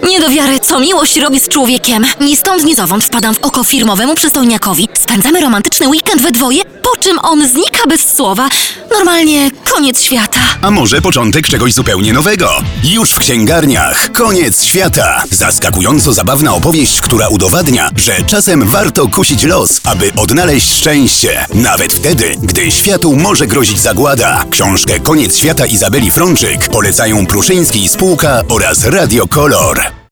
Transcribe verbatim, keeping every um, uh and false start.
Nie do wiary, co miłość robi z człowiekiem. Ni stąd, ni zowąd wpadam w oko firmowemu przystojniakowi. Spędzamy romantyczny weekend we dwoje, po czym on znika bez słowa. Normalnie koniec świata. A może początek czegoś zupełnie nowego? Już w księgarniach Koniec świata. Zaskakująco zabawna opowieść, która udowadnia, że czasem warto kusić los, aby odnaleźć szczęście. Nawet wtedy, gdy światu może grozić zagłada. Książkę Koniec świata Izabeli Frączyk polecają Pruszyński i Spółka oraz Radio Kolor.